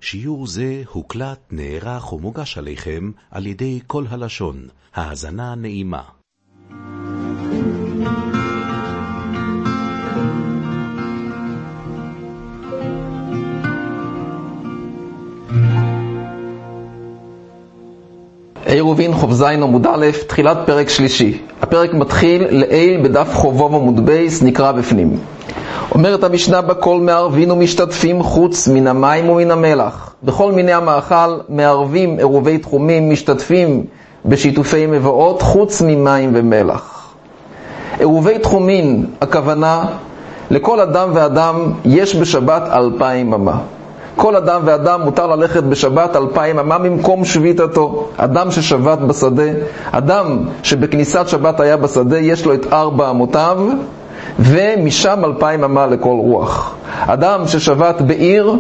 שיעור זה הוקלט, נערך ומוגש עליכם על ידי כל הלשון. האזנה נעימה. עירובין חוב זין עמוד א', תחילת פרק שלישי. הפרק מתחיל לעיל בדף חובוב עמוד בייס, נקרא בפנים. אומרת המשנה, בכל מערבין ומשתתפים חוץ מן המים ומן המלח. בכל מיני המאכל מערבים עירובי תחומים, משתתפים בשיתופי מבואות חוץ ממים ומלח. עירובי תחומין, הכוונה לכל אדם ואדם יש בשבת 2000 אמה. כל אדם ואדם מותר ללכת בשבת 2000 אמה ממקום שביתתו. אדם ששבת בשדה, אדם שבכניסת שבת היה בשדה, יש לו את 4 אמותיו, ומשם 2000 אמה לכל רוח. אדם ששבת בעיר,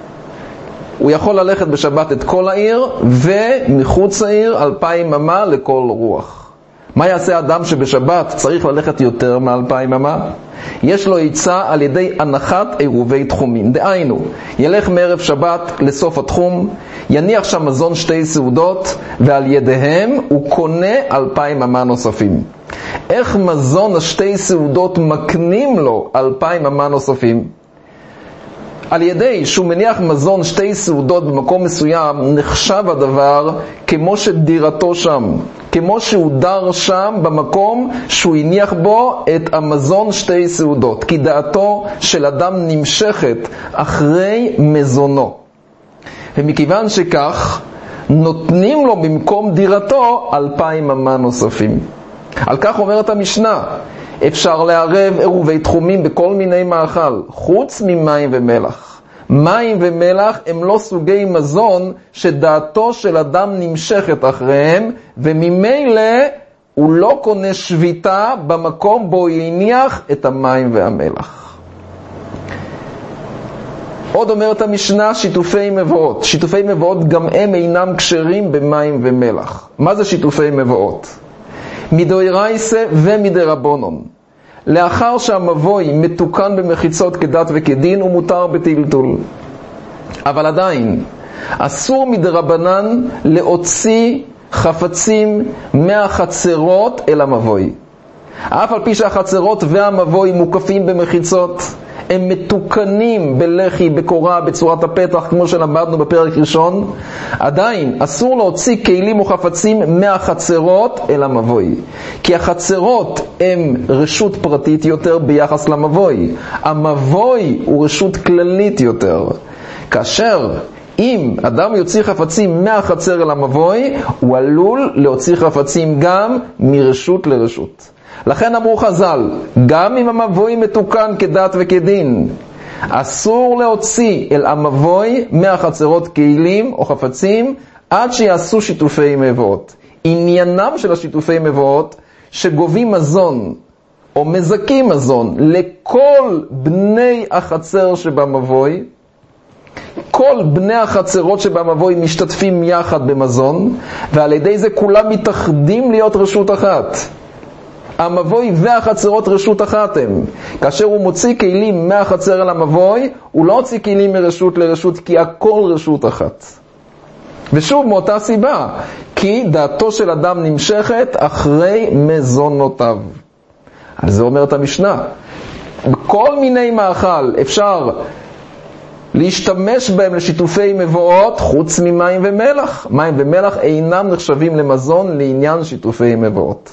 הוא יכול ללכת בשבת את כל העיר, ומחוץ העיר 2000 אמה לכל רוח. מה יעשה אדם שבשבת צריך ללכת יותר מ2000 אמה? יש לו עצה על ידי הנחת עירובי תחומים. דהיינו, ילך מערב שבת לסוף התחום, יניח שם מזון 2 סעודות, ועל ידיהם הוא קונה 2000 אמה נוספים. איך מזון 2 סעודות מקנים לו 2000 אמה נוספים? על ידי שהוא מניח מזון 2 סעודות במקום מסוים, נחשב הדבר כמו שדירתו שם, כמו שהוא דר שם במקום שהוא הניח בו את המזון 2 סעודות, כי דעתו של אדם נמשכת אחרי מזונו. ומכיוון שכך, נותנים לו במקום דירתו 2000 אמה נוספים. על כך אומרת המשנה, אפשר לערב עירובי תחומים בכל מיני מאכל, חוץ ממים ומלח. מים ומלח הם לא סוגי מזון שדעתו של אדם נמשכת אחריהם, וממילא הוא לא קונה שביתה במקום בו יניח את המים והמלח. עוד אומרת המשנה, שיתופי מבואות. שיתופי מבואות גם הם אינם כשרים במים ומלח. מה זה שיתופי מבואות? מדאורייתא ומדרבנן. לאחר שהמבוי מתוקן במחיצות כדת וכדין, הוא מותר בטלטול. אבל עדיין, אסור מדרבנן להוציא חפצים מהחצרות אל המבוי. אף על פי שהחצרות והמבוי מוקפים במחיצות, הם מתוקנים בלחי, בקורה, בצורת הפתח, כמו שלמדנו בפרק ראשון, עדיין אסור להוציא כלים או חפצים מהחצרות אל המבוי. כי החצרות הם רשות פרטית יותר ביחס למבוי. המבוי הוא רשות כללית יותר. כאשר אם אדם יוציא חפצים מהחצר אל המבוי, הוא עלול להוציא חפצים גם מרשות לרשות. לכן אמרו חז"ל, גם אם המבוי מתוקן כדת וכדין, אסור להוציא אל המבוי מהחצרות כלים או חפצים עד שיעשו שיתופי מבואות. עניינם של השיתופי מבואות שגובים מזון או מזכים מזון לכל בני החצר שבמבוי. כל בני החצרות שבמבוי משתתפים יחד במזון, ועל ידי זה כולם מתאחדים להיות רשות אחת. המבוי והחצרות רשות אחת הם. כאשר הוא מוציא כלים מהחצר אל המבוי, הוא לא הוציא כלים מרשות לרשות, כי הכל רשות אחת. ושוב מאותה סיבה, כי דעתו של אדם נמשכת אחרי מזונותיו. על זה אומרת המשנה, בכל מיני מאכל אפשר להשתמש בהם לשיתופי מבואות חוץ ממים ומלח. מים ומלח אינם נחשבים למזון לעניין שיתופי מבואות.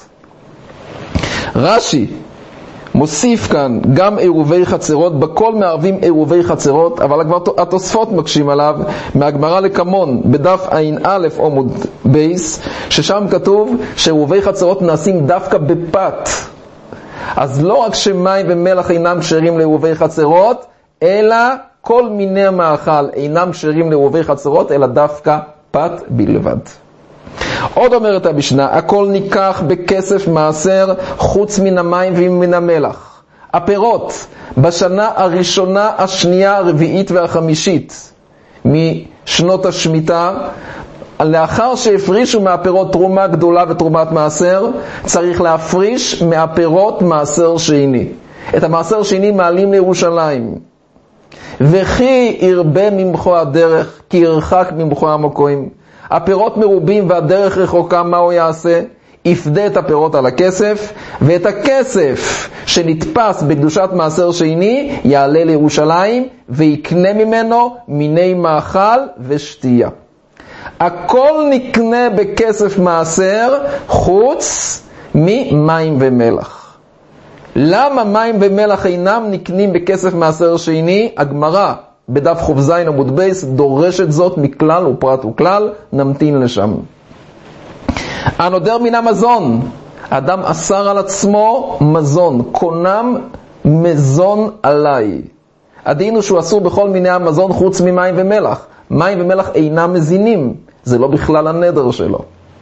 רש"י מוסיף כאן גם עירובי חצרות, בכל מערבים עירובי חצרות, אבל כבר התוספות מקשים עליו מהגמרא לקמון בדף ע"א עמוד בייס, ששם כתוב שעירובי חצרות נעשים דווקא בפת. אז לא רק שמים ומלח אינם כשרים לעירובי חצרות, אלא כל מיני המאכל אינם כשרים לעירובי חצרות, אלא דווקא פת בלבד. עוד אומרת המשנה, הכל ניקח בכסף מעשר חוץ מן המים ומן המלח. הפירות בשנה הראשונה, השנייה, הרביעית והחמישית משנות השמיטה, לאחר שהפרישו מהפירות תרומה גדולה ותרומת מעשר, צריך להפריש מהפירות מעשר שני. את המעשר שני מעלים לירושלים. וכי ירבה ממך הדרך, כי ירחק ממך המקום. הפירות מרובים והדרך רחוקה, מה הוא יעשה? יפדה את הפירות על הכסף, ואת הכסף שנתפס בקדושת מעשר שני יעלה לירושלים ויקנה ממנו מיני מאכל ושתייה. הכל נקנה בכסף מעשר חוץ ממים ומלח. למה מים ומלח אינם נקנים בכסף מעשר שני? הגמרא בדף ח"ז עמוד בייס דורשת זאת מכלל ופרט וכלל, נמתין לשם. הנודר מן המזון, אדם אסר על עצמו מזון, קונם מזון עליי. הדין הוא שהוא אסור בכל מיני המזון חוץ ממים ומלח. מים ומלח אינם מזינים, זה לא בכלל הנדר שלו.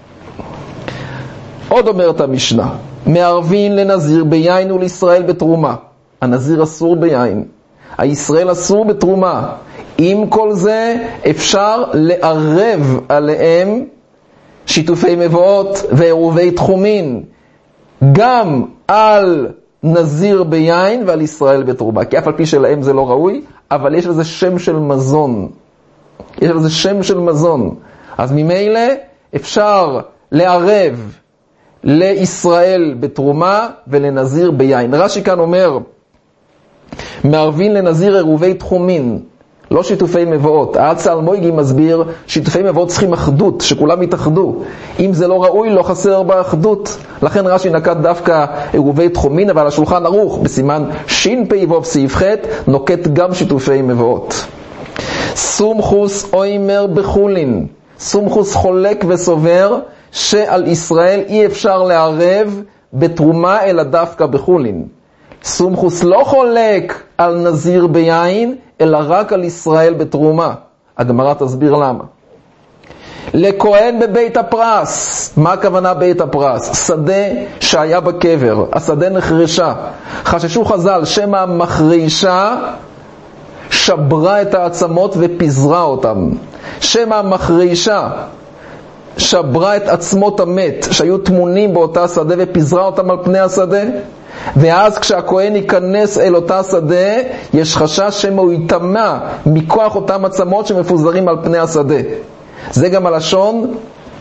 עוד אומרת המשנה, מערבין לנזיר ביין ולישראל בתרומה. הנזיר אסור ביין, הישראל אסור בתרומה. עם כל זה אפשר לערב עליהם שיתופי מבואות ועירובי תחומין, גם על נזיר ביין ועל ישראל בתרומה. כי אף על פי שלהם זה לא ראוי, אבל יש לזה שם של מזון. יש לזה שם של מזון. אז ממילא אפשר לערב לישראל בתרומה ולנזיר ביין. רש"י כאן אומר, מערבין לנזיר עירובי תחומין, לא שיתופי מבואות. האצה אלמויגי מסביר, שיתופי מבואות צריכים אחדות, שכולם יתאחדו. אם זה לא ראוי, לא חסר באחדות. לכן רש"י נקט דווקא עירובי תחומין, אבל השולחן ערוך בסימן ש"פ סעיף ח' נוקט גם שיתופי מבואות. סומכוס אוימר בחולין, סומכוס חולק וסובר שעל ישראל אי אפשר לערב בתרומה אלא דווקא בחולין. סומכוס לא חולק על נזיר ביין, אלא רק על ישראל בתרומה. הגמרא תסביר למה. לכהן בבית הפרס, מה הכוונה בית הפרס? שדה שהיה בקבר, השדה נחרשה. חששו חז"ל שמא המחרישה שברה את העצמות ופיזרה אותם. שמא המחרישה שברה את עצמות המת שהיו תמונים באותה שדה ופיזרה אותם על פני השדה. ואז כשהכהן ייכנס אל אותה שדה, יש חשש שמא הוא יטמע מכוח אותם עצמות שמפוזרים על פני השדה. זה גם הלשון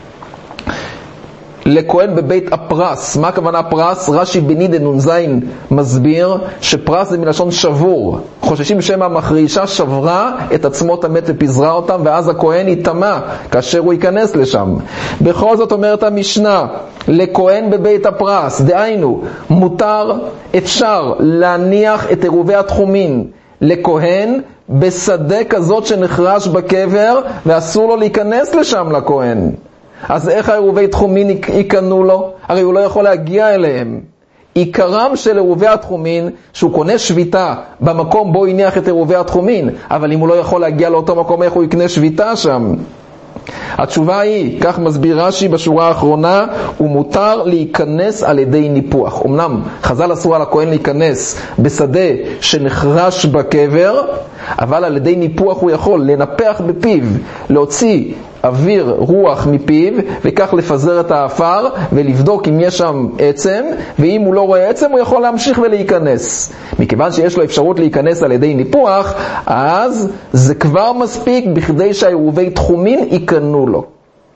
לכהן בבית הפרס. מה הכוונה פרס? רש"י בנידה נ"ז מסביר שפרס זה מלשון שבור. חוששים שמא המחרישה שברה את עצמות המת ופיזרה אותם, ואז הכהן יטמע כאשר הוא ייכנס לשם. בכל זאת אומרת המשנה, לכהן בבית הפרס, דהיינו מותר, אפשר להניח את עירובי התחומין לכהן בשדה כזאת שנחרש בקבר ואסור לו להיכנס לשם לכהן. אז איך העירובי תחומין יקנו לו? הרי הוא לא יכול להגיע אליהם. עיקרם של עירובי התחומין שהוא קונה שביתה במקום בו הניח את עירובי התחומין, אבל אם הוא לא יכול להגיע לאותו מקום, איך הוא יקנה שביתה שם? התשובה היא, כך מסביר רש"י בשורה האחרונה, הוא מותר להיכנס על ידי ניפוח. אמנם חז"ל אסרו על הכהן להיכנס בשדה שנחרש בקבר, אבל על ידי ניפוח הוא יכול לנפח בפיו, להוציא אוויר רוח מפיו, וכך לפזר את האפר ולבדוק אם יש שם עצם, ואם הוא לא רואה עצם הוא יכול להמשיך ולהיכנס. מכיוון שיש לו אפשרות להיכנס על ידי ניפוח, אז זה כבר מספיק בכדי שהעירובי תחומין יקנו לו.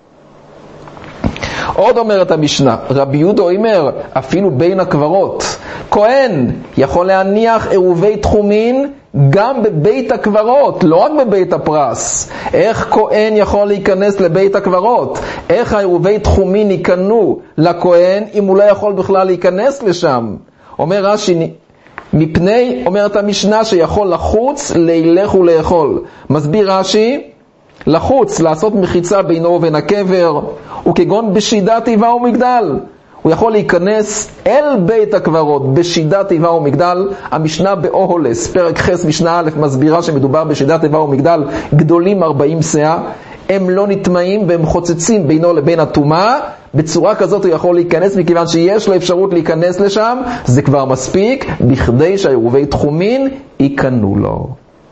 עוד אומרת המשנה, רבי יהודה אומר, אפילו בין הקברות, כהן יכול להניח עירובי תחומין גם בבית הקברות, לא רק בבית הפרס. איך כהן יכול להיכנס לבית הקברות? איך העירובי תחומין יקנו לכהן אם הוא לא יכול בכלל להיכנס לשם? אומר רש"י, מפני, אומרת המשנה, שיכול לחוץ, להילך ולאכול. מסביר רש"י, לחוץ, לעשות מחיצה בינו ובין הקבר, וכגון בשידת טבעה ומגדל. הוא יכול להיכנס אל בית הקברות בשידת טבעה ומגדל. המשנה באוהלס, פרק ח' משנה א', מסבירה שמדובר בשידת טבעה ומגדל גדולים 40 שאה. הם לא נטמעים והם חוצצים בינו לבין הטומאה. בצורה כזאת הוא יכול להיכנס, מכיוון שיש לו אפשרות להיכנס לשם, זה כבר מספיק בכדי שהעירובי תחומין יקנו לו.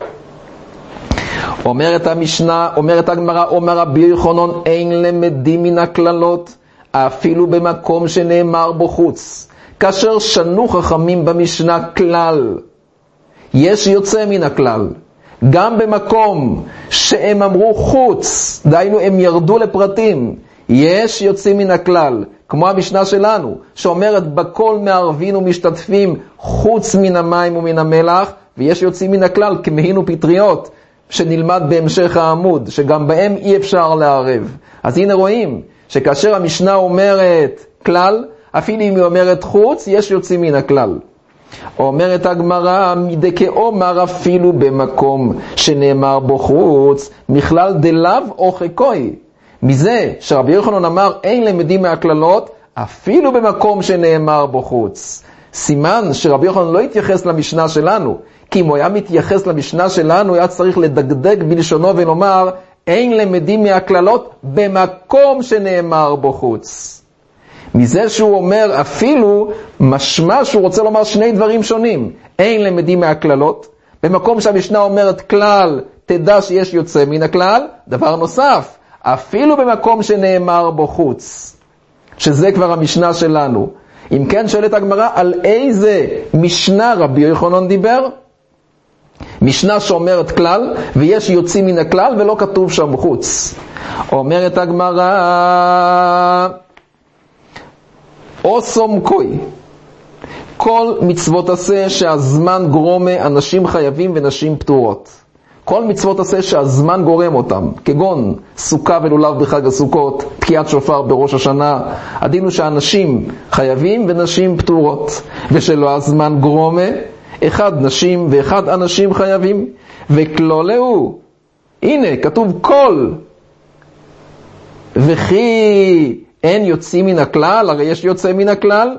אומרת המשנה, אומרת הגמרא, אומר רבי יוחנן, אין למדים מן הכללות, אפילו במקום שנאמר בו חוץ. כאשר שנו חכמים במשנה כלל, יש יוצא מן הכלל. גם במקום שהם אמרו חוץ, דהיינו הם ירדו לפרטים, יש יוצאים מן הכלל, כמו המשנה שלנו, שאומרת בכל מערבין ומשתתפים חוץ מן המים ומן המלח, ויש יוצאים מן הכלל כמהין ופטריות, שנלמד בהמשך העמוד, שגם בהם אי אפשר לערב. אז הנה רואים, שכאשר המשנה אומרת כלל, אפילו אם היא אומרת חוץ, יש יוצאים מן הכלל. אומרת הגמרא, מדכאומר אפילו במקום שנאמר בו חוץ, מכלל דלאו או חכוי. מזה שרבי יוחנן אמר אין למדים מהכללות, אפילו במקום שנאמר בו חוץ. סימן שרבי יוחנן לא התייחס למשנה שלנו, כי אם הוא היה מתייחס למשנה שלנו, היה צריך לדקדק בלשונו ולומר, אין למדים מהכללות במקום שנאמר בו חוץ. מזה שהוא אומר אפילו, משמע שהוא רוצה לומר שני דברים שונים. אין למדים מהכללות, במקום שהמשנה אומרת כלל, תדע שיש יוצא מן הכלל. דבר נוסף, אפילו במקום שנאמר בו חוץ, שזה כבר המשנה שלנו. אם כן שואלת הגמרא, על איזה משנה רבי יוחנן דיבר? משנה שאומרת כלל, ויש יוצאים מן הכלל, ולא כתוב שם חוץ. אומרת הגמרא, או סומקוי, כל מצוות עשה שהזמן גורם אנשים חייבים ונשים פטורות. כל מצוות עשה שהזמן גורם אותם, כגון סוכה ולולב בחג הסוכות, תקיעת שופר בראש השנה, הדין הוא שאנשים חייבים ונשים פטורות, ושלא הזמן גורם, אחד נשים ואחד אנשים חייבים, וכלולהו, הנה כתוב כל, וכי אין יוצאים מן הכלל, הרי יש יוצא מן הכלל,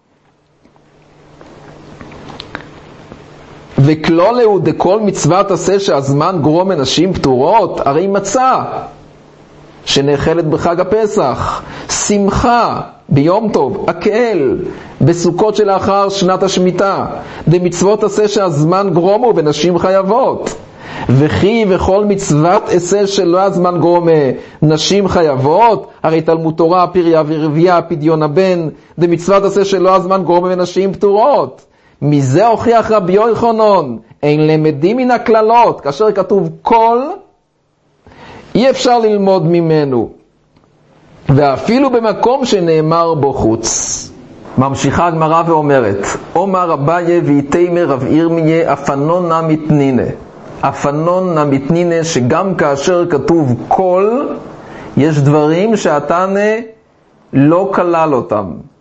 וכלולהו דכל מצוות עשה שהזמן גורם אנשים פטורות, הרי מצה שנאכלת בחג הפסח, שמחה ביום טוב, אקל בסוכות שלאחר שנת השמיטה, דמצוות עשה שהזמן גרומו ונשים חייבות. וכי וכל מצוות עשה שלא הזמן גורם נשים חייבות, הרי תלמוד תורה פריה ורבייה פדיון הבן, דמצוות עשה שלא הזמן גורם ונשים פטורות. מזה הוכיח רבי יוחנן, אין למדים מן הכללות, כאשר כתוב כל, אי אפשר ללמוד ממנו, ואפילו במקום שנאמר בו חוץ. ממשיכה הגמרא ואומרת, אומר אביי ויתימר רב ירמיה אפנון נמתנינה. אפנון נמתנינה, שגם כאשר כתוב כל, יש דברים שהתנא לא כלל אותם.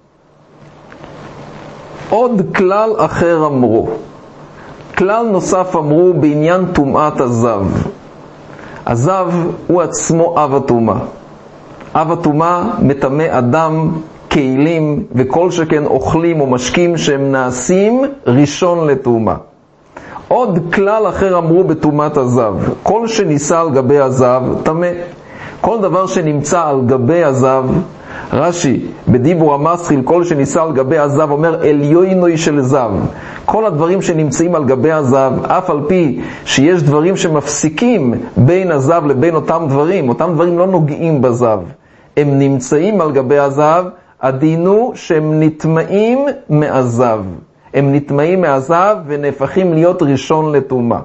עוד כלל אחר אמרו, כלל נוסף אמרו בעניין טומאת הזב. הזב הוא עצמו אב הטומאה. אב הטומאה מטמא אדם, כלים וכל שכן אוכלים או משקים שהם נעשים ראשון לטומאה. עוד כלל אחר אמרו בטומאת הזב, כל שניסה על גבי הזב טמא. כל דבר שנמצא על גבי הזב, רש"י בדיבור המסחיל, כל שניסה על גבי הזב אומר עליונוי של זב. כל הדברים שנמצאים על גבי הזב, אף על פי שיש דברים שמפסיקים בין הזב לבין אותם דברים לא נוגעים בזב, הם נמצאים על גבי הזב, הדין הוא שהם נטמעים מהזב, הם נטמעים מהזב ונהפכים להיות ראשון לטומאה.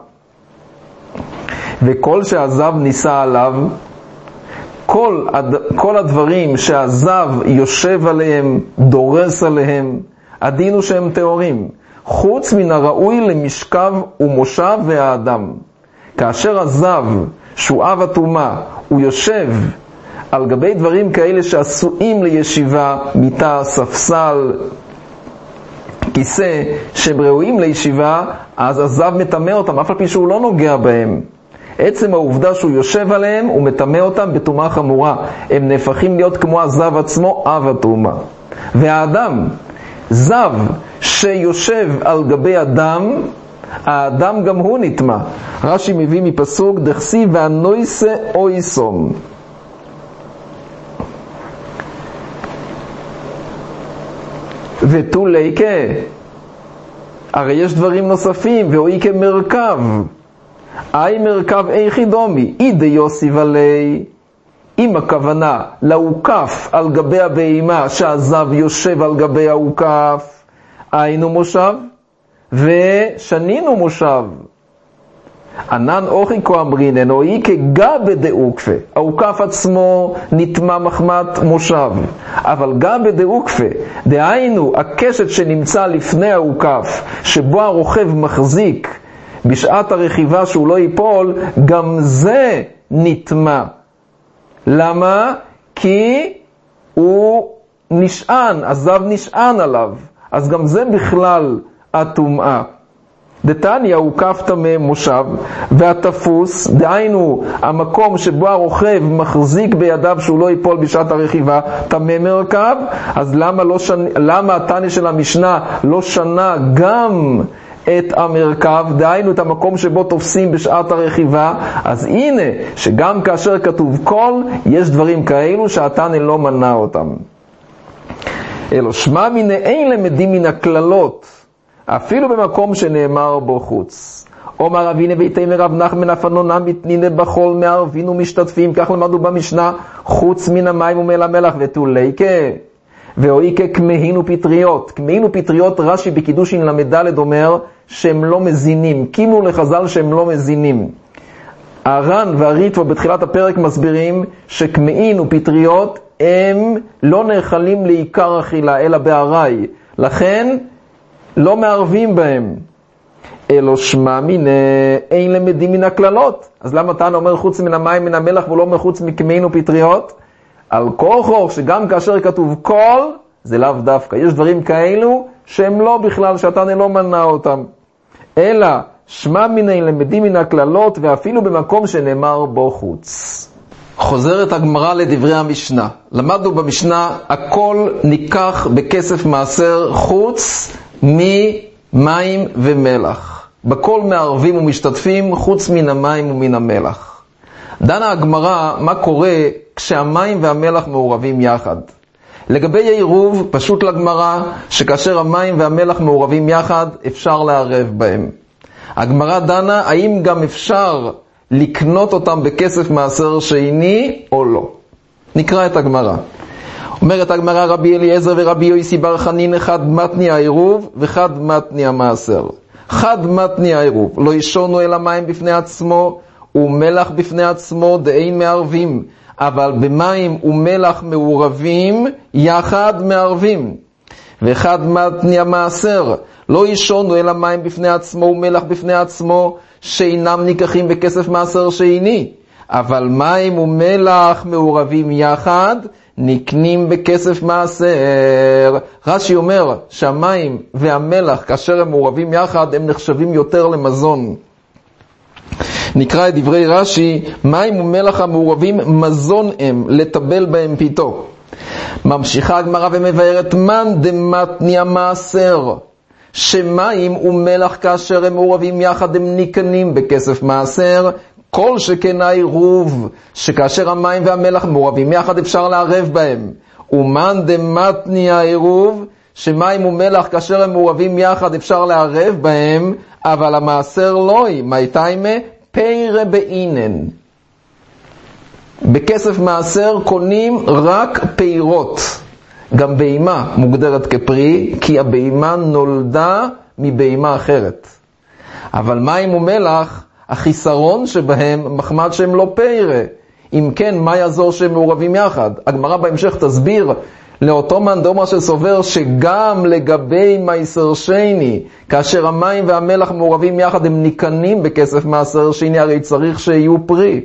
וכל שהזב ניסה עליו, כל הדברים שהזב יושב עליהם, דורס עליהם, הדין הוא שהם טהורים, חוץ מן הראוי למשכב ומושב והאדם. כאשר הזב, שהוא אב הטומאה, הוא יושב על גבי דברים כאלה שעשויים לישיבה, מיטה, ספסל, כיסא, שהם ראויים לישיבה, אז הזב מטמא אותם, אף על פי שהוא לא נוגע בהם. עצם העובדה שהוא יושב עליהם, הוא מטמא אותם בטומאה חמורה. הם נהפכים להיות כמו הזב עצמו, אב הטומאה. והאדם, זב שיושב על גבי אדם, האדם גם הוא נטמא. רש"י מביא מפסוק, דכסיב והנויסה אויסום. ותו ליקה, הרי יש דברים נוספים, ואוי כמרכב. אי מרכב איכי דומי, אי דיוסי ולי, עם הכוונה להוקף על גבי הבהימה, שהזב יושב על גבי ההוקף, היינו מושב ושנינו מושב. ענן אוכיקו אמרינן, או איקה גבה דאוקפה. האוכף עצמו נטמע מחמת מושב, אבל גבה דאוקפה, דהיינו הקשת שנמצא לפני האוכף, שבו הרוכב מחזיק בשעת הרכיבה שהוא לא ייפול, גם זה נטמע. למה? כי הוא נשען, הזב נשען עליו, אז גם זה בכלל הטומאה. דתניא האוכף טמא מושב, והתפוס, דהיינו המקום שבו הרוכב מחזיק בידיו שהוא לא ייפול בשעת הרכיבה, טמא מרכב. אז למה התניא של המשנה לא שנה גם את המרכב, דהיינו את המקום שבו תופסים בשעת הרכיבה? אז הנה שגם כאשר כתוב כל, יש דברים כאלו שהתניא לא מנע אותם. אלו שמע מן אין למדים מן הכללות, אפילו במקום שנאמר בו חוץ. אומר אבינה ביתי רב נחמן אפנונה מתנינה בחול מערבין ומשתתפים, כך למדו במשנה, חוץ מן המים ומל המלח ותוליקה. ואויקה כמהין ופטריות. כמהין ופטריות, רש"י בקידושין למדלת אומר שהם לא מזינים. קימו לחז"ל שהם לא מזינים. הר"ן והריטב"א בתחילת הפרק מסבירים שכמהין ופטריות הם לא נאכלים לעיקר אכילה אלא בעראי, לכן לא מערבים בהם. אלו שמע מן אין למדים מן הכללות. אז למה תנא אומר חוץ מן המים מן המלח ולא מחוץ מכמהין ופטריות? על כוחו שגם כאשר כתוב כל, זה לאו דווקא. יש דברים כאלו שהם לא בכלל, שהתנא לא מנע אותם. אלא שמע מן אין למדים מן הכללות, ואפילו במקום שנאמר בו חוץ. חוזרת הגמרא לדברי המשנה. למדנו במשנה, הכל ניקח בכסף מעשר חוץ ממים ומלח. בכל מערבים ומשתתפים חוץ מן המים ומן המלח. דנה הגמרא מה קורה כשהמים והמלח מעורבים יחד. לגבי העירוב, פשוט לגמרא שכאשר המים והמלח מעורבים יחד אפשר לערב בהם. הגמרא דנה האם גם אפשר לקנות אותם בכסף מעשר שני או לא. נקרא את הגמרא. אומרת הגמרא, רבי אליעזר ורבי יוסי בר חנין, אחד מתני העירוב וחד מתני המעשר. חד מתני העירוב, לא ישונו אל המים בפני עצמו ומלח בפני עצמו, דאין מערבים, אבל במים ומלח מעורבים יחד מערבים. ואחד מתני המעשר, לא ישונו אל המים בפני עצמו ומלח בפני עצמו, שאינם ניקחים בכסף מעשר שני, אבל מים ומלח מעורבים יחד נקנים בכסף מעשר. רש"י אומר שהמים והמלח כאשר הם מעורבים יחד הם נחשבים יותר למזון. נקרא את דברי רש"י, מים ומלח המעורבים מזון הם, לטבל בהם פיתו. ממשיכה הגמרא ומבארת מן דמתני המעשר, שמים ומלח כאשר הם מעורבים יחד הם נקנים בכסף מעשר, כל שכן העירוב, שכאשר המים והמלח מעורבים יחד אפשר לערב בהם. ומן דמתני העירוב, שמים ומלח כאשר הם מעורבים יחד אפשר לערב בהם, אבל המעשר לא היא, מייתיימה פיירה באינן. בכסף מעשר קונים רק פירות. גם בהמה מוגדרת כפרי, כי הבהמה נולדה מבהמה אחרת. אבל מים ומלח, החיסרון שבהם מחמד שהם לא פיירה. אם כן, מה יעזור שהם מעורבים יחד? הגמרא בהמשך תסביר לאותו מאן דאמר שסובר שגם לגבי מעשר שני, כאשר המים והמלח מעורבים יחד הם נקנים בכסף מעשר שני, הרי צריך שיהיו פרי.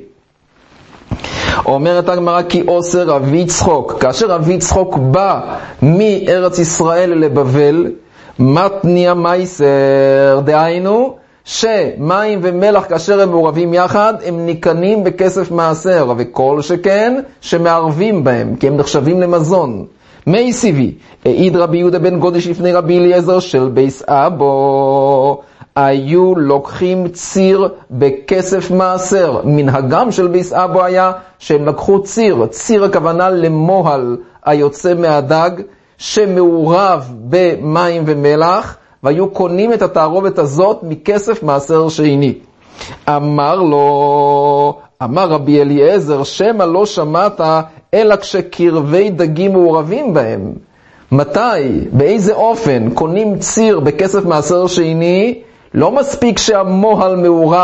אומרת הגמרא כי אוסר אבי יצחוק, כאשר אבי יצחוק בא מארץ ישראל לבבל, מתני המעשר, דהיינו שמים ומלח כאשר הם מעורבים יחד הם נקנים בכסף מעשר, וכל שכן שמערבים בהם כי הם נחשבים למזון. מי סיבי, העיד רבי יהודה בן גודש לפני רבי אליעזר של בייס אבו, היו לוקחים ציר בכסף מעשר. מנהגם של בייס אבו היה שהם לקחו ציר, ציר הכוונה למוהל היוצא מהדג שמעורב במים ומלח, והיו קונים את התערובת הזאת מכסף מעשר שני. אמר רבי אליעזר, שמא לא שמעת אלא כשקרבי דגים מעורבים בהם. מתי? באיזה אופן? קונים ציר בכסף מעשר שני, לא מספיק שהמוהל מעורב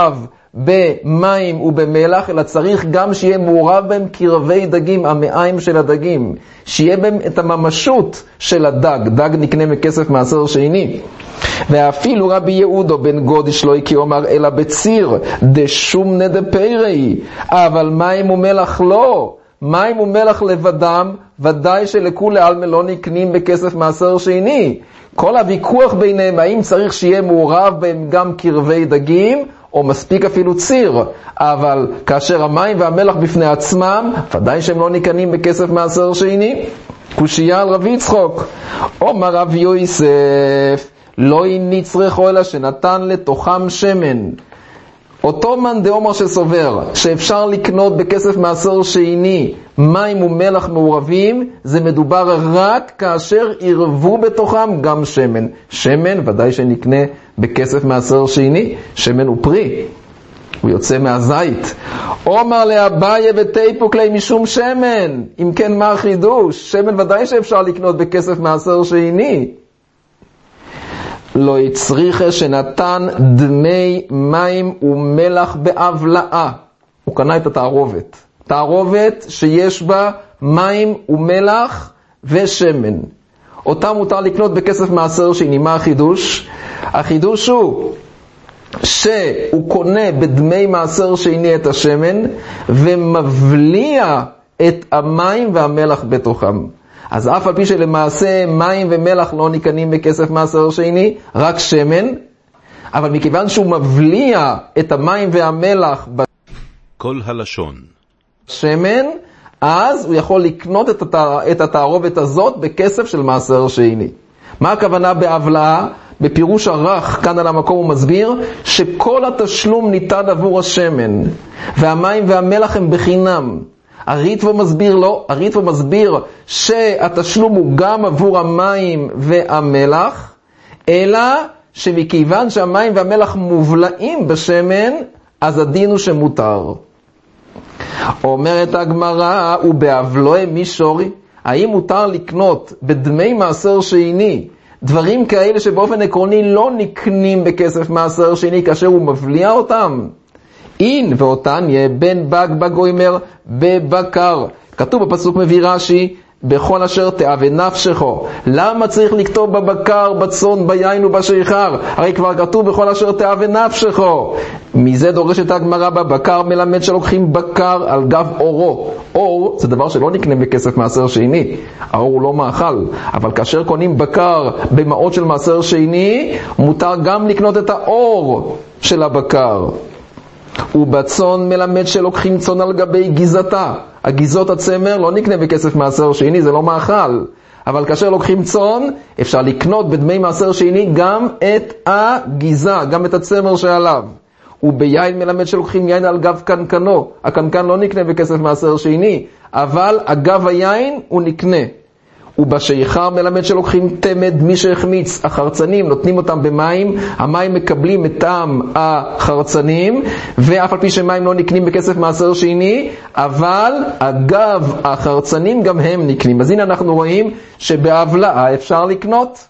במים ובמלח, אלא צריך גם שיהיה מעורב בהם קרבי דגים, המעיים של הדגים, שיהיה בהם את הממשות של הדג. דג נקנה מכסף מעשר שני. ואפילו רבי יהודו בן גודש לא כי אומר אלא בציר דשום נדפרי, אבל מים ומלח לא. מים ומלח לבדם ודאי שלכולי עלמא לא נקנים בכסף מעשר שני. כל הוויכוח ביניהם האם צריך שיהיה מעורב בהם גם קרבי דגים או מספיק אפילו ציר, אבל כאשר המים והמלח בפני עצמם ודאי שהם לא נקנים בכסף מעשר שני. קושיה על רבי יצחוק. אומר רבי יוסף לא נצרכו אלא שנתן לתוכם שמן. אותו מאן דאמר שסובר שאפשר לקנות בכסף מעשר שני מים ומלח מעורבים, זה מדובר רק כאשר ירבו בתוכם גם שמן. שמן ודאי שנקנה בכסף מעשר שני, שמן הוא פרי, הוא יוצא מהזית. אומר לאביי ותיפוק לי משום שמן. אם כן, מה החידוש? שמן ודאי שאפשר לקנות בכסף מעשר שני. לא יצריך שנתן דמי מים ומלח בהבלעה. הוא קנה את התערובת. תערובת שיש בה מים ומלח ושמן. אותה מותר לקנות בכסף מעשר שני. מה החידוש? החידוש הוא שהוא קונה בדמי מעשר שני את השמן ומבליע את המים והמלח בתוכם. אז אף על פי שלמעשה מים ומלח לא נקנים בכסף מעשר שני, רק שמן, אבל מכיוון שהוא מבליע את המים והמלח כל הלשון בשמן, אז הוא יכול לקנות את התערובת הזאת בכסף של מעשר שני. מה הכוונה בהבלעה? בפירוש ערך, כאן על המקום הוא מסביר שכל התשלום ניתן עבור השמן, והמים והמלח הם בחינם. הריטב"א מסביר לא, הריטב"א מסביר שהתשלום הוא גם עבור המים והמלח, אלא שמכיוון שהמים והמלח מובלעים בשמן, אז הדין הוא שמותר. אומרת הגמרא, ובהבלועי מישורי, האם מותר לקנות בדמי מעשר שני דברים כאלה שבאופן עקרוני לא נקנים בכסף מעשר שני כאשר הוא מבליע אותם? אין ואותן יהיה בן בג אומר בבקר. כתוב בפסוק מביא רש"י, בכל אשר תאווה נפשךו. למה צריך לכתוב בבקר, בצאן, ביין ובשיכר? הרי כבר כתוב בכל אשר תאווה נפשךו. מזה דורשת הגמרא בבקר מלמד שלוקחים בקר על גב אורו. אור זה דבר שלא נקנה בכסף מעשר שני. האור הוא לא מאכל. אבל כאשר קונים בקר במעות של מעשר שני, מותר גם לקנות את האור של הבקר. ובצאן מלמד שלוקחים צאן על גבי גיזתה. הגיזות הצמר לא נקנה בכסף מעשר שני, זה לא מאכל. אבל כאשר לוקחים צאן, אפשר לקנות בדמי מעשר שני גם את הגיזה, גם את הצמר שעליו. וביין מלמד שלוקחים יין על גב קנקנו. הקנקן לא נקנה בכסף מעשר שני, אבל אגב היין הוא נקנה. ובשיכר מלמד שלוקחים תמד מי שהחמיץ. החרצנים נותנים אותם במים, המים מקבלים את טעם החרצנים, ואף על פי שמים לא נקנים בכסף מעשר שני, אבל אגב החרצנים גם הם נקנים. אז הנה אנחנו רואים שבהבלעה אפשר לקנות.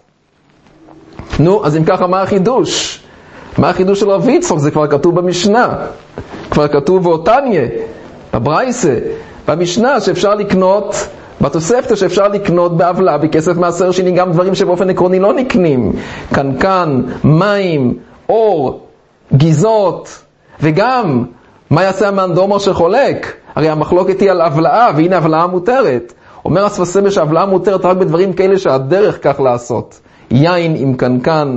נו, אז אם ככה מה החידוש? מה החידוש של רבי יצחוק? זה כבר כתוב במשנה, כבר כתוב באותניה, בברייסה, במשנה שאפשר לקנות, בתוספתא שאפשר לקנות בהבלעה בכסף מעשר שני גם דברים שבאופן עקרוני לא נקנים. קנקן, מים, אור, גיזות, וגם מה יעשה המאן דאמר שחולק? הרי המחלוקת היא על הבלעה, והנה הבלעה מותרת. אומר הספסמא שהבלעה מותרת רק בדברים כאלה שהדרך כך לעשות. יין עם קנקן,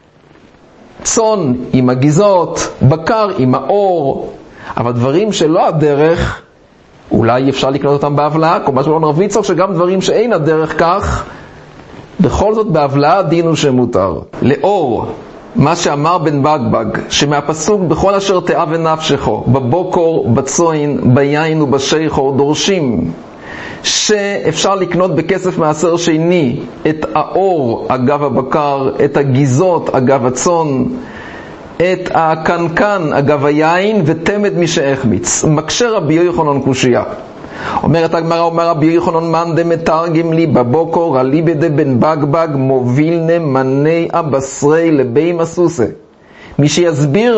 צאן עם הגיזות, בקר עם האור, אבל דברים שלא הדרך, אולי אפשר לקנות אותם בהבלעה, כמו שאומר רבי יצחוק שגם דברים שאין הדרך כך, בכל זאת בהבלעה דין הוא שמותר. לאור מה שאמר בן בגבג, שמהפסוק בכל אשר תאווה נפשךו, בבוקר, בצאן, ביין ובשיכר, דורשים שאפשר לקנות בכסף מעשר שני את האור אגב הבקר, את הגיזות אגב הצאן, את הקנקן אגב היין, ותמד מי שהחמיץ. מקשה רבי יוחנן קושיה. אומרת הגמרא, אומר רבי יוחנן מאן דמתרגם לי בבוקר אליבא דבן בגבג מוביל נמני הבשרי לבי מסוסה. מי שיסביר לי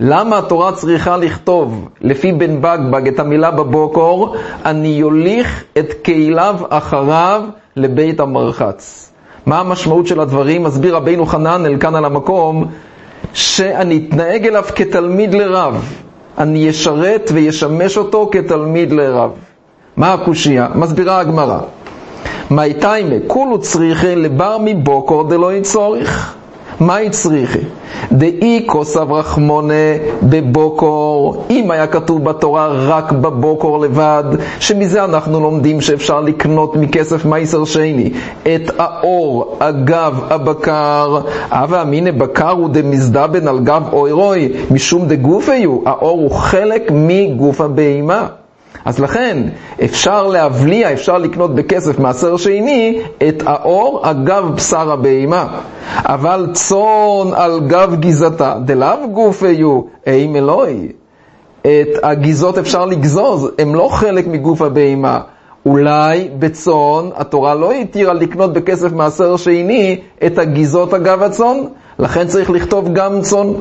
למה התורה צריכה לכתוב לפי בן בגבג את המילה בבוקר, אני יוליך את קהיליו אחריו לבית המרחץ? מה המשמעות של הדברים? מסביר רבינו חנן כאן על המקום, שאני אתנהג אליו כתלמיד לרב, אני ישרת וישמש אותו כתלמיד לרב. מה הקושיה? מסבירה הגמרא, מה תימא כולו צריכה לבר מבוקר דלא יצורך. מה צריכה? דאי כוסב רחמונה בבוקר. אם היה כתוב בתורה רק בבוקר לבד, שמזה אנחנו לומדים שאפשר לקנות מכסף מייסר שני את האור אגב הבקר, אבל המיני בקר הוא דמזדבן על גב אוירוי משום דגופיו, האור הוא חלק מגוף הבהמה. אז לכן אפשר להבליע, אפשר לקנות בכסף מעשר שני את האור אגב בשר הבהמה. אבל צאן על גב גיזתה דלאו גופיו אין אלוהי. את הגיזות אפשר לגזוז, הם לא חלק מגוף הבהמה. אולי בצאן התורה לא התירה לקנות בכסף מעשר שני את הגיזות אגב הצאן, לכן צריך לכתוב גם צאן.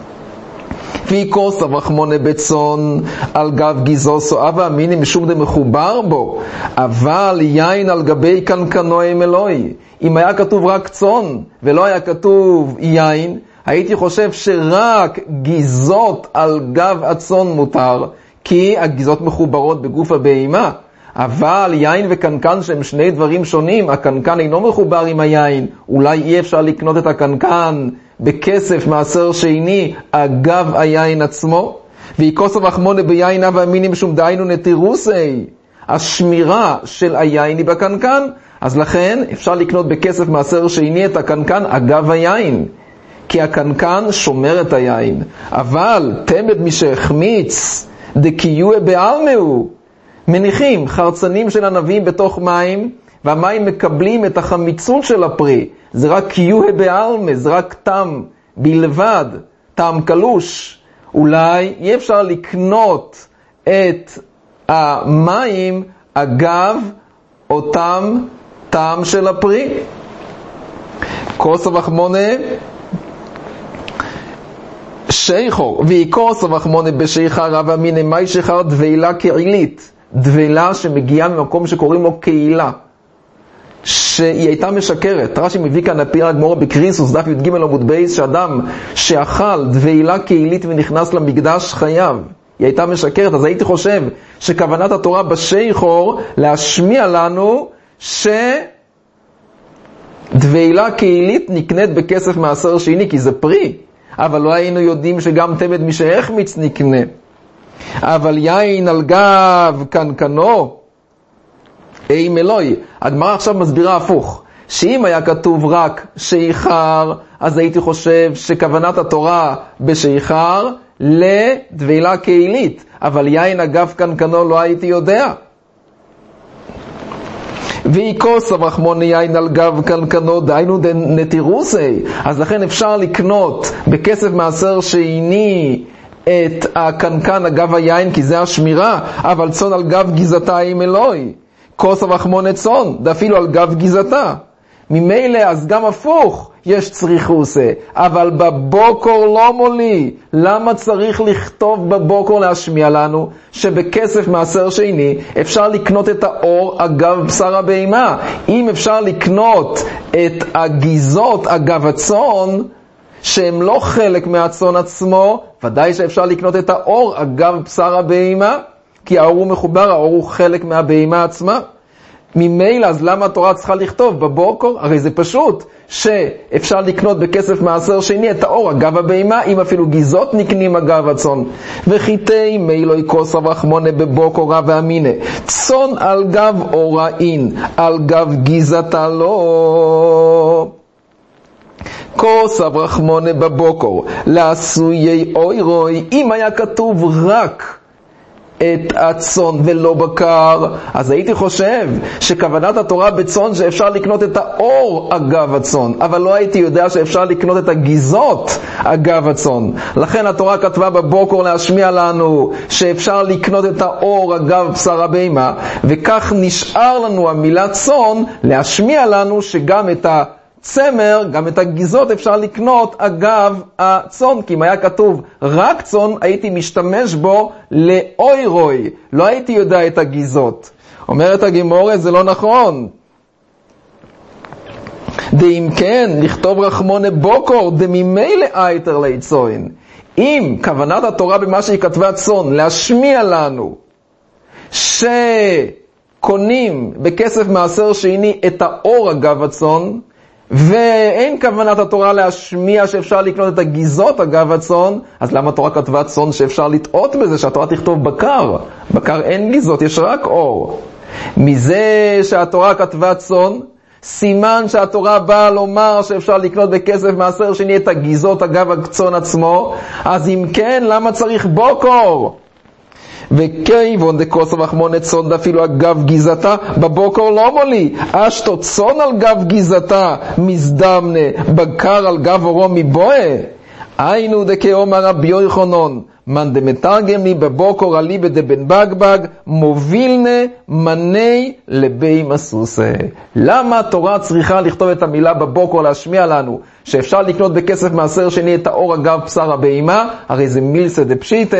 פי כוסב רחמונה בצאן על גב גיזוסו אבא אמיני משום דמחובר בו, אבל יין על גבי קנקנו עם אלוהי. אם היה כתוב רק צאן ולא היה כתוב יין, הייתי חושב שרק גיזות על גב הצאן מותר, כי הגיזות מחוברות בגוף הבהמה. אבל יין וקנקן שהם שני דברים שונים, הקנקן אינו מחובר עם היין, אולי אי אפשר לקנות את הקנקן בכסף מעשר שני אגב היין עצמו. ויקוסב רחמונה ביין אב אמיני משום דיינו נטירוסי, השמירה של היין היא בקנקן, אז לכן אפשר לקנות בכסף מעשר שני את הקנקן אגב היין, כי הקנקן שומר את היין. אבל תמד מי שהחמיץ דקיוה בעלמהו, מניחים חרצנים של ענבים בתוך מים, והמים מקבלים את החמיצות של הפרי, זה רק קיוה בעלמה, זה רק טעם בלבד, טעם קלוש. אולי אי אפשר לקנות את המים אגב אותם טעם של הפרי. כוסב רחמונה שייכו, והיא כוסב רחמונה בשייכה רב אמיני מי שייכר דבילה קהילית, דבילה שמגיעה ממקום שקוראים לו קהילה, שהיא הייתה משקרת. רש"י מביא כאן לפי הגמרא בקריסוס דף י"ג עמוד בייס, שאדם שאכל דבילה קהילית ונכנס למקדש חייב. היא הייתה משקרת. אז הייתי חושב שכוונת התורה בשייכור להשמיע לנו שדבילה קהילית נקנית בכסף מעשר שני, כי זה פרי, אבל לא היינו יודעים שגם תמד מי שהחמיץ נקנה. אבל יין על גב קנקנו אין אלוהי. הגמרא עכשיו מסבירה הפוך, שאם היה כתוב רק שייכר, אז הייתי חושב שכוונת התורה בשייכר לדבילה קהילית, אבל יין אגב קנקנו לא הייתי יודע. והיא כוסב רחמונה יין על גב קנקנו דיינו נטירוסי, אז לכן אפשר לקנות בכסף מעשר שני את הקנקן אגב היין, כי זה השמירה. אבל צאן על גב גיזתה עם אלוהי, כוסב רחמונה צאן דאפילו על גב גיזתה. ממילא אז גם הפוך יש צריכוסה, אבל בבוקר לא מולי. למה צריך לכתוב בבוקר להשמיע לנו שבכסף מעשר שני אפשר לקנות את האור אגב בשר הבהמה? אם אפשר לקנות את הגיזות אגב הצאן שהם לא חלק מהצאן עצמו, ודאי שאפשר לקנות את האור אגב בשר הבהמה, כי האור הוא מחובר, האור הוא חלק מהבהמה עצמה. ממילא, אז למה התורה צריכה לכתוב בבוקר? הרי זה פשוט שאפשר לקנות בכסף מעשר שני את האור אגב הבהמה, אם אפילו גיזות נקנים אגב הצאן. וחיטי מילוי כוסב רחמונה בבוקר רב ואמינה, צאן על גב אורעין, על גב גיזתה לא. כוסב רחמונה בבוקר לעשויי אוירוי, אם היה כתוב רק את הצאן ולא בקר, אז הייתי חושב שכוונת התורה בצאן שאפשר לקנות את האור אגב הצאן, אבל לא הייתי יודע שאפשר לקנות את הגיזות אגב הצאן. לכן התורה כתבה בבוקר להשמיע לנו שאפשר לקנות את האור אגב בשר הבהמה, וכך נשאר לנו המילה צאן להשמיע לנו שגם את צמר, גם את הגיזות אפשר לקנות אגב הצון, כי אם היה כתוב רק צון, הייתי משתמש בו לאוירוי, לא הייתי יודע את הגיזות. אומרת הגמורה, זה לא נכון. דאם כן, לכתוב רחמונה בוקור, דממילא אייתר ליצוין. אם כוונת התורה במה שהיא כתבה צון, להשמיע לנו, שקונים בכסף מעשר שני את האור אגב הצון, ואין כוונת התורה להשמיע שאפשר לקנות את הגיזות אגב הצון, אז למה התורה כתבה צון שאפשר לטעות בזה, שהתורה תכתוב בקר? בקר אין גיזות, יש רק אור. מזה שהתורה כתבה צון, סימן שהתורה באה לומר שאפשר לקנות בכסף מעשר שני את הגיזות אגב הצון עצמו, אז אם כן, למה צריך בוקור? וכיוון דקוסו וחמונה צון אפילו אגב גיזתה, בבוקר לא מולי, אשתו צון על גב גיזתה, מזדמנה, בקר על גב אורו מבואה. היינו דכאומר רבי יוחנן, מן דמתרגם לי בבוקר עלי בדבן בגבג, מובילנה מני לבי מסוסה. למה התורה צריכה לכתוב את המילה בבוקר להשמיע לנו, שאפשר לקנות בכסף מעשר שני את האור אגב בשר הבהמה? הרי זה מילסא דפשיטא.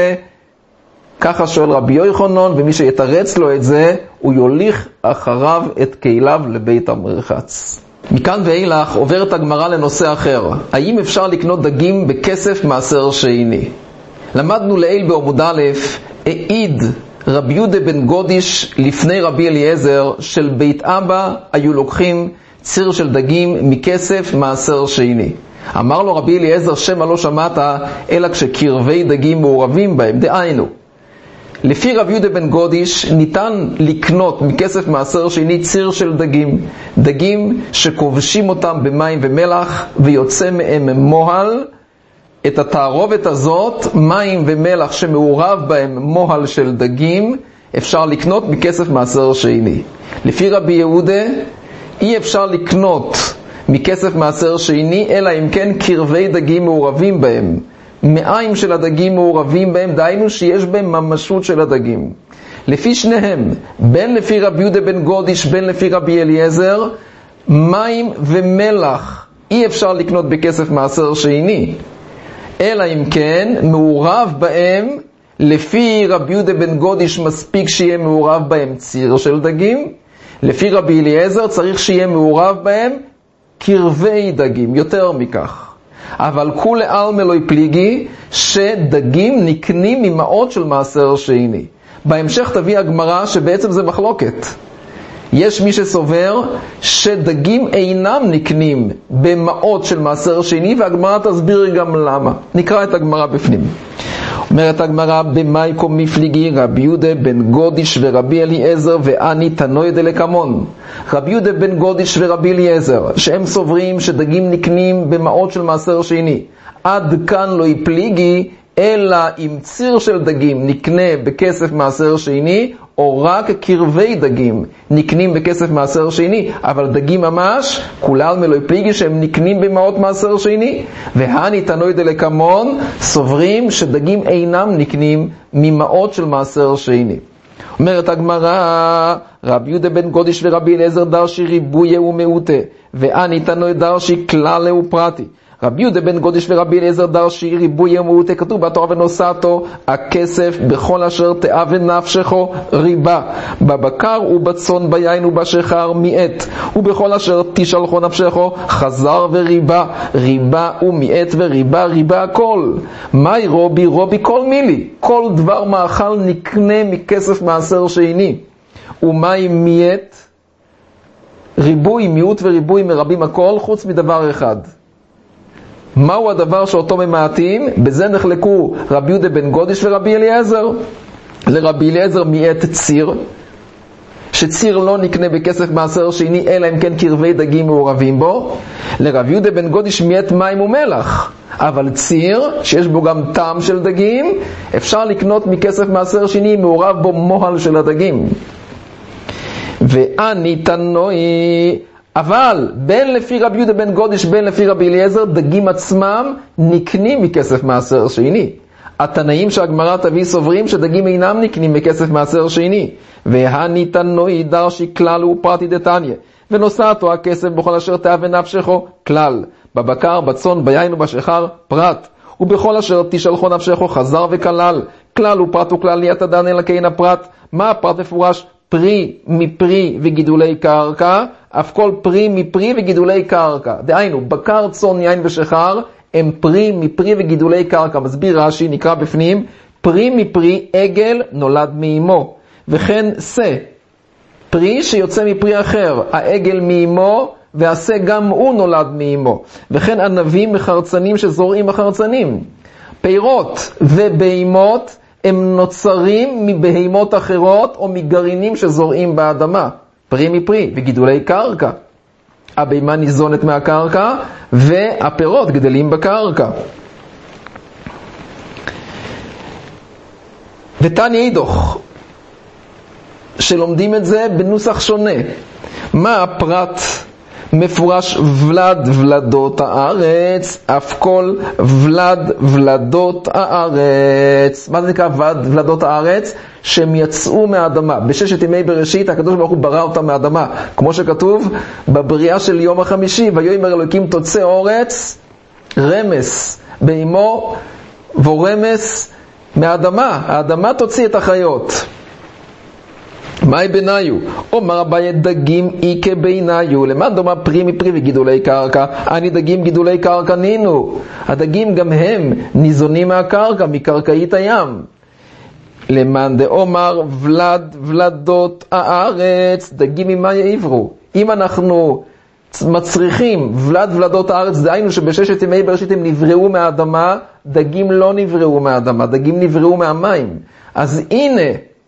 ככה שואל רבי יוחנן, ומי שיתרץ לו את זה, הוא יוליך אחריו את כליו לבית המרחץ. מכאן ואילך עוברת הגמרא לנושא אחר. האם אפשר לקנות דגים בכסף מעשר שני? למדנו לעיל בעמוד א', העיד רבי יהודה בן גודיש לפני רבי אליעזר, של בית אבא היו לוקחים ציר של דגים מכסף מעשר שני. אמר לו רבי אליעזר, שמא לא שמעת, אלא כשקרבי דגים מעורבים בהם. דהיינו, לפי רבי יהודה בן גודיש ניתן לקנות מכסף מעשר שני ציר של דגים, דגים שכובשים אותם במים ומלח ויוצא מהם מוהל. את התערובת הזאת, מים ומלח שמעורב בהם מוהל של דגים, אפשר לקנות מכסף מעשר שני. לפי רבי יהודה אי אפשר לקנות מכסף מעשר שני, אלא אם כן קרבי דגים מעורבים בהם, מעיים של הדגים מעורבים בהם, דהיינו שיש בהם ממשות של הדגים. לפי שניהם, בין לפי רבי יהודה בן גודיש, בין לפי רבי אליעזר, מים ומלח אי אפשר לקנות בכסף מעשר שני, אלא אם כן מעורב בהם, לפי רבי יהודה בן גודיש מספיק שיהיה מעורב בהם ציר של דגים, לפי רבי אליעזר צריך שיהיה מעורב בהם קרבי דגים, יותר מכך. אבל כולי עלמא לא פליגי שדגים נקנים ממעות של מעשר שני. בהמשך תביא הגמרא שבעצם זה מחלוקת. יש מי שסובר שדגים אינם נקנים במעות של מעשר שני, והגמרא תסביר גם למה. נקרא את הגמרא בפנים. אומרת הגמרא, במייקו מפליגי רבי יהודה בן גודיש ורבי אליעזר ואני תנוי דלקמון. רבי יהודה בן גודיש ורבי אליעזר, שהם סוברים שדגים נקנים במעות של מעשר שני, עד כאן לא יפליגי, אלא אם ציר של דגים נקנה בכסף מעשר שני, או רק קרבי דגים נקנים בכסף מעשר שני, אבל דגים ממש, כולם מלא פליגי שהם נקנים במעות מעשר שני. והני תנוי דלקמון, סוברים שדגים אינם נקנים ממעות של מעשר שני. אומרת הגמרא, רבי יהודה בן גודיש ורבי אליעזר דרשי ריבויה ומעוטה, ואני תנוי דרשי כלל ופרטי. רבי יהודה בן גודיש ורבי אליעזר דרשי ריבויה ומעוטה, כתוב בתורה ונוסעתו, הכסף בכל אשר תאוון נפשכו ריבה, בבקר ובצאן ביין ובשחר מיעט, ובכל אשר תשלחו נפשכו חזר וריבה, ריבה ומיעט וריבה, ריבה הכל. מהי רובי? רובי כל מילי, כל דבר מאכל נקנה מכסף מעשר שני. ומהי מיעט? ריבוי, מיעוט וריבוי מרבים הכל, חוץ מדבר אחד. מהו הדבר שאותו ממעטים? בזה נחלקו רבי יהודה בן גודיש ורבי אליעזר. לרבי אליעזר מיעט ציר, שציר לא נקנה בכסף מעשר שני, אלא אם כן קרבי דגים מעורבים בו. לרבי יהודה בן גודיש מיעט מים ומלח, אבל ציר שיש בו גם טעם של דגים, אפשר לקנות מכסף מעשר שני, מעורב בו מוהל של הדגים. ואני תנוי, אבל בין לפי רבי יהודה בן גודיש בין לפי רבי אליעזר, דגים עצמם נקנים מכסף מעשר שני. התנאים שהגמרא תביא סוברים שדגים אינם נקנים מכסף מעשר שני. והני תנוי דרשי כלל ופרטי דתניא, ונוסעתו הכסף בכל אשר תאווה נפשכו, כלל. בבקר, בצאן, ביין ובשיכר, פרט. ובכל אשר תשלחו נפשכו, חזר וכלל. כלל ופרט וכלל יתדן אלא כן הפרט. מה הפרט מפורש? פרי מפרי וגידולי קרקע, אף כל פרי מפרי וגידולי קרקע. דהיינו, בקר, צאן, יין ושיכר, הם פרי מפרי וגידולי קרקע. מסביר רש"י, נקרא בפנים, פרי מפרי עגל נולד מאמו. וכן שא, פרי שיוצא מפרי אחר, העגל מאמו, והשא גם הוא נולד מאמו. וכן ענבים מחרצנים שזורעים בחרצנים. פירות ובהימות הם נוצרים מבהימות אחרות או מגרעינים שזורעים באדמה. פרי מפרי וגידולי קרקע. הבהמה ניזונת מהקרקע והפירות גדלים בקרקע. ותניא אידך, שלומדים את זה בנוסח שונה. מה הפרט? מפורש ולד ולדות הארץ, אף כל ולד ולדות הארץ. מה זה נקרא ולד ולדות הארץ? שהם יצאו מהאדמה. בששת ימי בראשית הקדוש ברוך הוא ברא אותם מהאדמה. כמו שכתוב בבריאה של יום החמישי, ויאמר אלוקים תוצא אורץ, רמס באמו ורמס מהאדמה. האדמה תוציא את החיות. מהי ביניו? אומר אביי דגים איקה ביניו. למען דומה פרי מפרי וגידולי קרקע? אני דגים גידולי קרקע נינו. הדגים גם הם ניזונים מהקרקע, מקרקעית הים. למען דאמר ולד ולדות הארץ, דגים ממה יעברו. אם אנחנו מצריכים ולד ולדות הארץ, דהיינו שבששת ימי בראשית הם נבראו מהאדמה, דגים לא נבראו מהאדמה, דגים נבראו מהמים. אז הנה,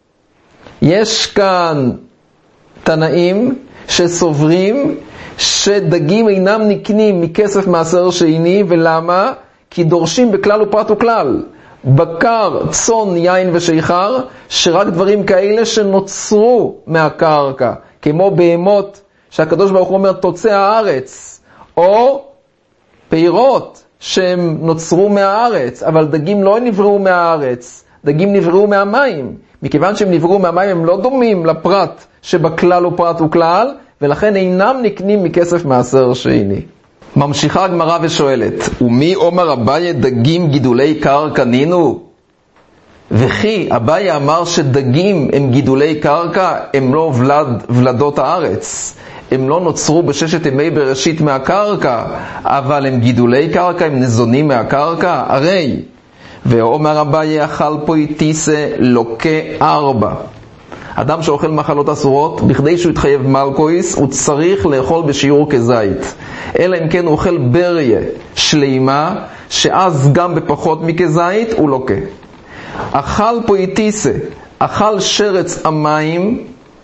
יש כאן תנאים שסוברים שדגים אינם נקנים מכסף מעשר שני. ולמה? כי דורשים בכלל ופרט וכלל. בקר, צאן, יין ושיכר, שרק דברים כאלה שנוצרו מהקרקע, כמו בהמות שהקדוש ברוך הוא אומר תוצא הארץ, או פירות שהם נוצרו מהארץ, אבל דגים לא נבראו מהארץ, דגים נבראו מהמים. מכיוון שהם נבראו מהמים הם לא דומים לפרט שבכלל הוא פרט וכלל, ולכן אינם נקנים מכסף מעשר שני. ממשיכה הגמרא ושואלת, ומי אומר אביי דגים גידולי קרקע נינו? וכי אביי אמר שדגים הם גידולי קרקע, הם לא ולדות הארץ. הם לא נוצרו בששת ימי בראשית מהקרקע, אבל הם גידולי קרקע, הם ניזונים מהקרקע. הרי ואומר אביי אכל פויטיסה לוקה 4. אדם שאוכל מחלות אסורות, בכדי שהוא יתחייב מלכויס, הוא צריך לאכול בשיעור כזית. אלא אם כן הוא אוכל בריה שלימה, שאז גם בפחות מכזית הוא לוקה. אכל פויטיסה, אכל שרץ המים,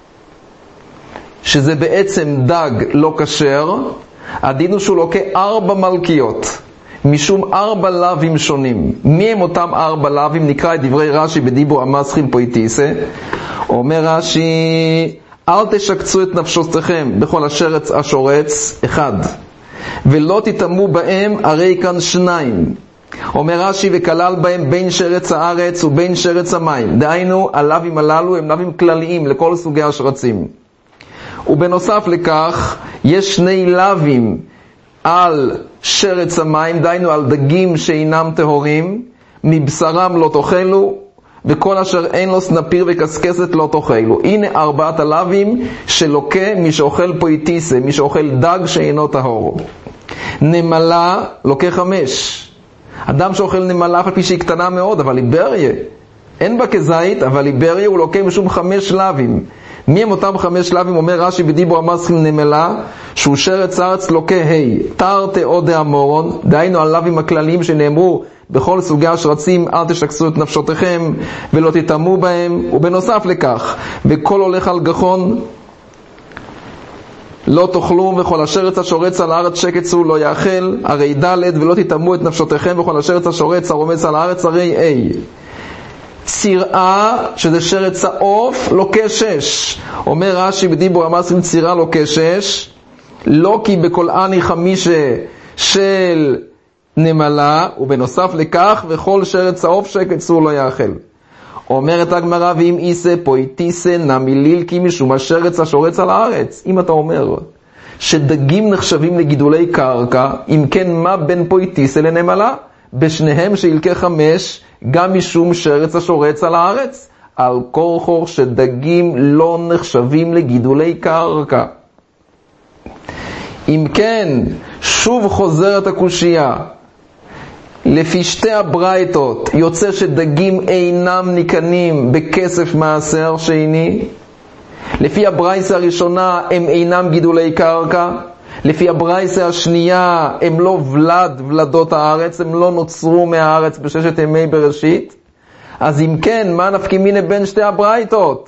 שזה בעצם דג לא כשר, הדין הוא שהוא לוקה 4 מלכיות. משום 4 לווים שונים. מי הם אותם 4 לווים? נקרא את דברי רש"י בדיבור המסחים פויטיסה. אומר רש"י, אל תשקצו את נפשותיכם בכל השרץ השורץ, 1. ולא תטמאו בהם, הרי כאן 2. אומר רש"י, וכלל בהם בין שרץ הארץ ובין שרץ המים. דהיינו, הלווים הללו הם לווים כלליים לכל סוגי השרצים. ובנוסף לכך, יש 2 לווים על שרץ המים, דהיינו על דגים שאינם טהורים, מבשרם לא תאכלו, וכל אשר אין לו סנפיר וקסקסת לא תאכלו. הנה 4 הלווים שלוקה מי שאוכל פויטיסה, מי שאוכל דג שאינו טהור. נמלה לוקה 5. אדם שאוכל נמלה אף על פי שהיא קטנה מאוד, אבל היא בריה, אין בה כזית, אבל היא בריה, הוא לוקה משום 5 לווים. מי הם אותם 5 לווים? אומר רש"י בדיבור המסחים נמלה, שהוא שרץ הארץ לוקה ה' תרתי או דאמורון, דהיינו הלווים הכלליים שנאמרו בכל סוגי השרצים, אל תשקצו את נפשותיכם ולא תטמאו בהם. ובנוסף לכך, וכל הולך על גחון לא תאכלו, וכל השרץ השורץ על הארץ שקצו לא יאכל, הרי ד' ולא תטמאו את נפשותיכם, וכל השרץ השורץ הרומץ על הארץ, הרי A. צירעה, שזה שרץ העוף, לוקה 6. אומר רש"י בדיבור המסחים, צירעה לוקה 6, לא כי בכל עני 5 של נמלה, ובנוסף לכך, וכל שרץ העוף שקצו לא יאכל. אומרת הגמרא, ואם איסה פויטיסה נמיליל כי משום השרץ השורץ על הארץ. אם אתה אומר שדגים נחשבים לגידולי קרקע, אם כן מה בין פויטיסה לנמלה? בשניהם שילקה 5, גם משום שרץ השורץ על הארץ, על כורחור שדגים לא נחשבים לגידולי קרקע. אם כן, שוב חוזרת הקושייה, לפי שתי הברייתות יוצא שדגים אינם ניקנים בכסף מעשר שני, לפי הברייסה הראשונה הם אינם גידולי קרקע, לפי הברייסה השנייה הם לא ולדות הארץ, הם לא נוצרו מהארץ בששת ימי בראשית. אז אם כן, מה נפקימינה בין שתי הברייתות?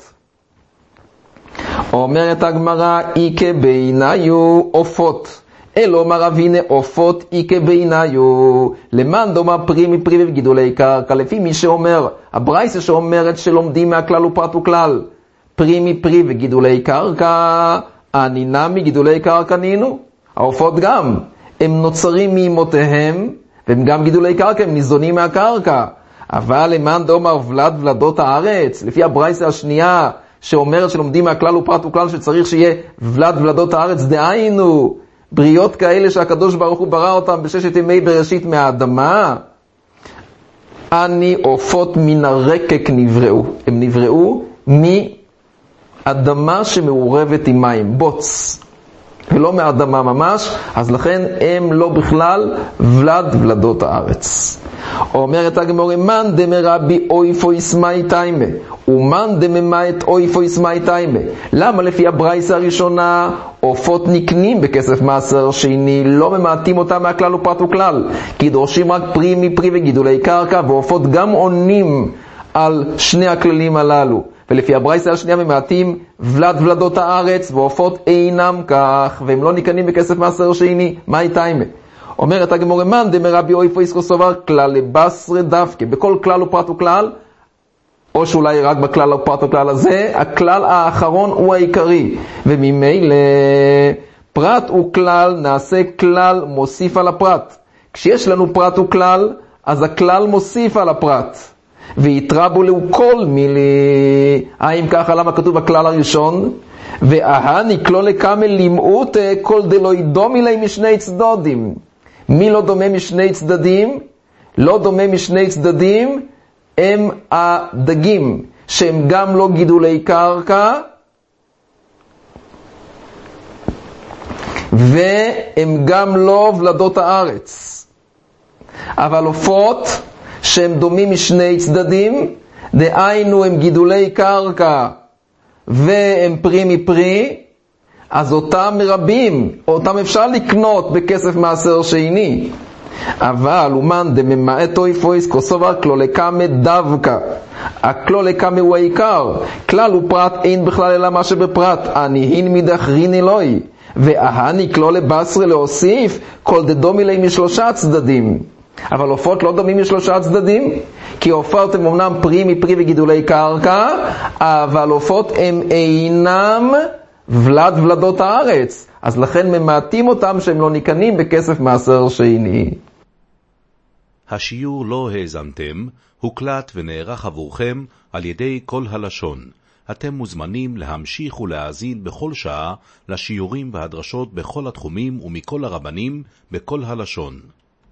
אומרת הגמרא, איקה בעיניו עופות, אלו מרבינה עופות איקה בעיניו, למען דומה פרי מפרי וגידולי קרקע. לפי מי שאומר, הברייסה שאומרת שלומדים מהכלל ופרט וכלל, פרי מפרי וגידולי קרקע, הנינה מגידולי קרקע נינו. העופות גם, הם נוצרים מאמותיהם, והם גם גידולי קרקע, הם ניזונים מהקרקע. אבל למען דומר ולדות הארץ, לפי הברייסה השנייה, שאומרת שלומדים מהכלל ופרט וכלל שצריך שיהיה ולדות הארץ, דהיינו, בריאות כאלה שהקדוש ברוך הוא ברא אותם בששת ימי בראשית מהאדמה, אני עופות מן הרקק נבראו. הם נבראו מאדמה שמעורבת עם מים, בוץ, ולא מאדמה ממש, אז לכן הם לא בכלל ולדות הארץ. אומרת הגמרא, מן דמרבי אויפו יסמאי טיימה, ומן דממית אויפו יסמאי טיימה. למה לפי הברייסה הראשונה עופות נקנים בכסף מעשר שני, לא ממעטים אותם מהכלל ופרט וכלל, כי דורשים רק פרי מפרי וגידולי קרקע, ועופות גם עונים על שני הכללים הללו. ולפי הברייסה השנייה ממעטים ולדות הארץ, ועופות אינם כך, והם לא נקנים בכסף מעשר שני, מהי טיימה? אומרת הגמרא, מן דמרבי אויפו יסקו סובר כלל לבשר דווקא, בכל כלל ופרט וכלל, או שאולי רק בכלל ופרט וכלל הזה, הכלל האחרון הוא העיקרי, וממילא פרט וכלל נעשה כלל מוסיף על הפרט. כשיש לנו פרט וכלל, אז הכלל מוסיף על הפרט, ויתרבו לו כל מילי. האם ככה? למה כתוב בכלל הראשון? וההני כלול לקמל לימאות כל דלוי דומי לי משני צדדים. מי לא דומה משני צדדים? לא דומה משני צדדים הם הדגים, שהם גם לא גידולי קרקע, והם גם לא ולדות הארץ. אבל עופות שהם דומים משני צדדים, דהיינו הם גידולי קרקע והם פרי מפרי, אז אותם מרבים, אותם אפשר לקנות בכסף מעשר שני. אבל אומן דממעט אויפויס כוסובר כלולקמה דווקא. הכלולקמה הוא העיקר, כלל ופרט אין בכלל אלא מה שבפרט, הניהין מדחרין אלוהי, וההני כלולה בסרה להוסיף כל דדומי לי משלושה צדדים. אבל עופות לא דומים משלושה צדדים, כי עופות הם אמנם פרי מפרי וגידולי קרקע, אבל עופות הם אינם ולדות הארץ, אז לכן ממעטים אותם שהם לא נקנים בכסף מעשר שני. השיעור לא האזנתם, הוקלט ונערך עבורכם על ידי כל הלשון. אתם מוזמנים להמשיך ולהאזין בכל שעה לשיעורים והדרשות בכל התחומים ומכל הרבנים בכל הלשון.